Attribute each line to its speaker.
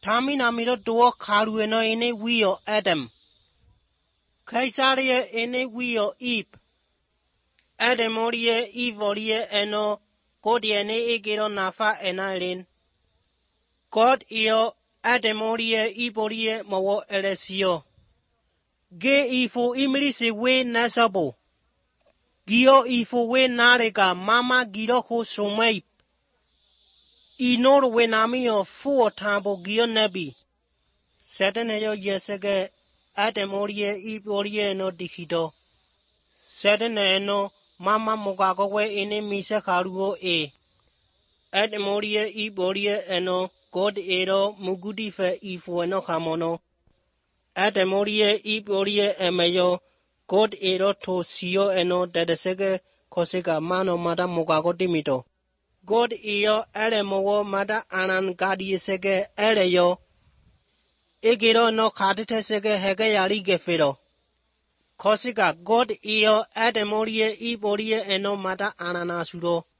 Speaker 1: Tamina miro duo karueno ene wio Adam. Kaisaria ene wio Eve. Adam orie Eve orie eno God ene egero nafa enalin. God io Adam orie Eve orie mawo elesio. Ge ifo imlisi we nasabo. Gio ifo we narega mama giro ho somai. Inor we namio fuo tambo gio nebi. Satan yo yesege Adam orie Eve orie no dikido. Satan eno mama mogago we ene misa karuo e. Adam orie Eve orie eno God ero mugudi fe ifo eno kamono. Adam orie Eve orie emeyo God ero to sio eno dedesege kosega mano mada mogago dimito. God iyo ele mowo mada anan gadi sege ele yo. Egero no kadite sege hege yari gefero. Kosega God iyo Adam orie Eve orie eno mada ananasuro.